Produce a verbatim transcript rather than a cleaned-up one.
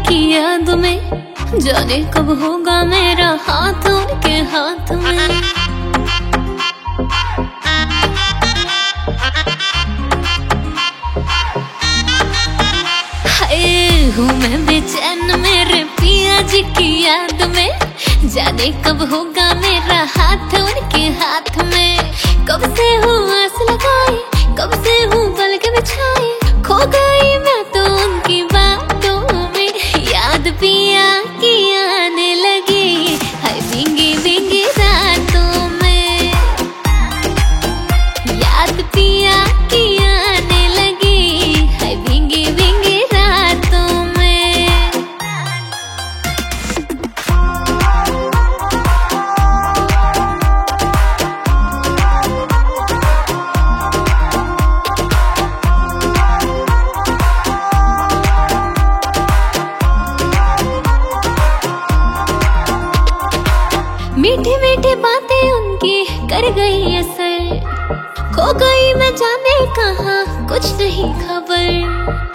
की याद में, जाने कब होगा मेरा हाथ उनके हाथ में। हाय हूँ मैं बेचैन मेरे पिया जी की याद में, जाने कब होगा मेरा हाथ उनके हाथ में। कब से हूँ आस लगाई, कब से हूँ पलक बिछाई, खो गई मैं तो उनकी बातों में। याद पिया की आने लगी, हाय भींगी भींगी रातों में। याद पिया की आने लगी, हाय भींगी भींगी रातों में। मीठी मीठी बातें उनकी कर गई असर, खो गई मैं जाने कहाँ कुछ नहीं खबर।